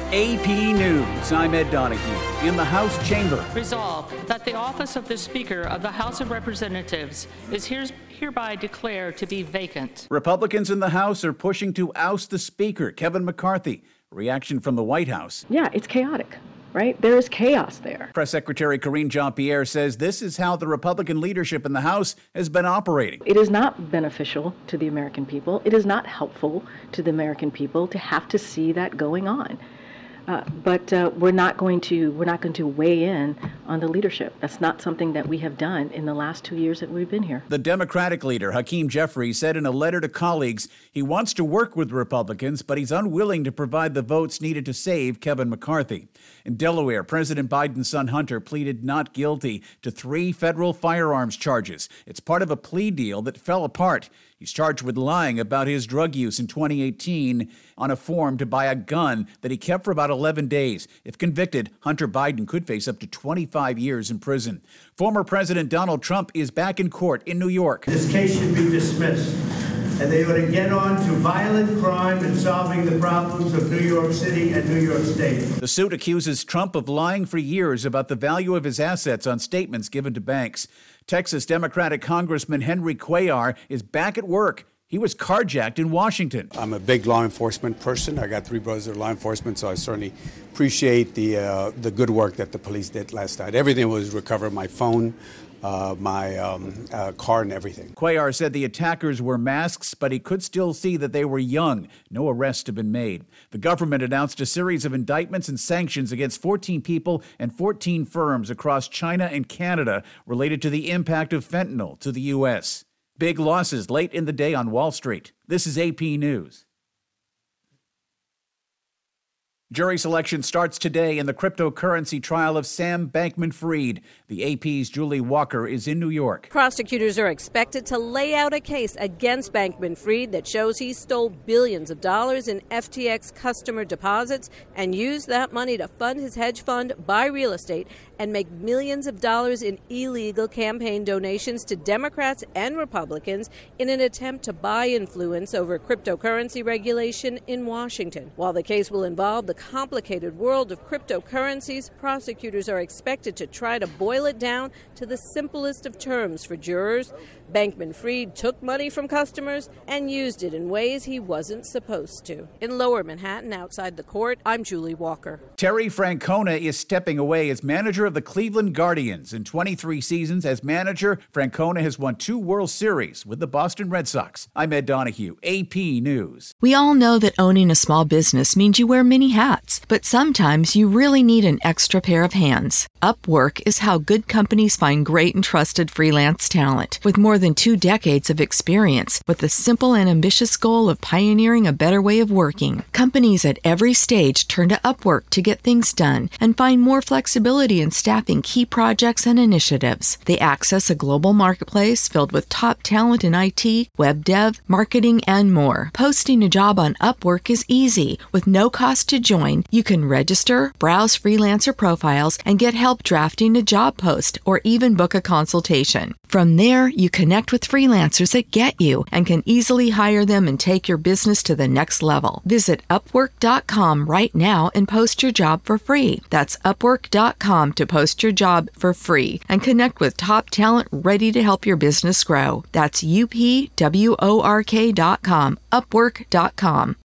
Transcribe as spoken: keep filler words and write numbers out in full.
A P News, I'm Ed Donahue. In the House chamber. Resolved that the office of the Speaker of the House of Representatives is here, hereby declared to be vacant. Republicans in the House are pushing to oust the Speaker, Kevin McCarthy. Reaction from the White House. Yeah, it's chaotic, right? There is chaos there. Press Secretary Karine Jean-Pierre says this is how the Republican leadership in the House has been operating. It is not beneficial to the American people. It is not helpful to the American people to have to see that going on. Uh, but uh, we're not going to we're not going to weigh in on the leadership. That's not something that we have done in the last two years that we've been here. The Democratic leader, Hakeem Jeffries, said in a letter to colleagues he wants to work with Republicans, but he's unwilling to provide the votes needed to save Kevin McCarthy. In Delaware, President Biden's son Hunter pleaded not guilty to three federal firearms charges. It's part of a plea deal that fell apart. He's charged with lying about his drug use in twenty eighteen on a form to buy a gun that he kept for about eleven days. If convicted, Hunter Biden could face up to twenty-five years in prison. Former President Donald Trump is back in court in New York. This case should be dismissed, and they ought to get on to violent crime and solving the problems of New York City and New York State. The suit accuses Trump of lying for years about the value of his assets on statements given to banks. Texas Democratic Congressman Henry Cuellar is back at work. He was carjacked in Washington. I'm a big law enforcement person. I got three brothers that are law enforcement, so I certainly appreciate the uh, the good work that the police did last night. Everything was recovered, my phone, uh, my um, uh, car, and everything. Cuellar said the attackers were masks, but he could still see that they were young. No arrests have been made. The government announced a series of indictments and sanctions against fourteen people and fourteen firms across China and Canada related to the impact of fentanyl to the U S Big losses late in the day on Wall Street. This is A P News. Jury selection starts today in the cryptocurrency trial of Sam Bankman-Fried. The A P's Julie Walker is in New York. Prosecutors are expected to lay out a case against Bankman-Fried that shows he stole billions of dollars in F T X customer deposits and used that money to fund his hedge fund, buy real estate, and make millions of dollars in illegal campaign donations to Democrats and Republicans in an attempt to buy influence over cryptocurrency regulation in Washington. While the case will involve the complicated world of cryptocurrencies, prosecutors are expected to try to boil it down to the simplest of terms for jurors. Bankman-Fried took money from customers and used it in ways he wasn't supposed to. In Lower Manhattan, outside the court, I'm Julie Walker. Terry Francona is stepping away as manager of the Cleveland Guardians. In twenty-three seasons as manager, Francona has won two World Series with the Boston Red Sox. I'm Ed Donahue, A P News. We all know that owning a small business means you wear many hats, but sometimes you really need an extra pair of hands. Upwork is how good companies find great and trusted freelance talent. With more than two decades of experience, with the simple and ambitious goal of pioneering a better way of working, companies at every stage turn to Upwork to get things done and find more flexibility in staffing key projects and initiatives. They access a global marketplace filled with top talent in I T, web dev, marketing, and more. Posting a job on Upwork is easy. With no cost to join, you can register, browse freelancer profiles, and get help drafting a job post or even book a consultation. From there, you connect with freelancers that get you and can easily hire them and take your business to the next level. Visit Upwork dot com right now and post your job for free. That's Upwork dot com to post your job for free and connect with top talent ready to help your business grow. That's U P W O R K dot com, Upwork dot com.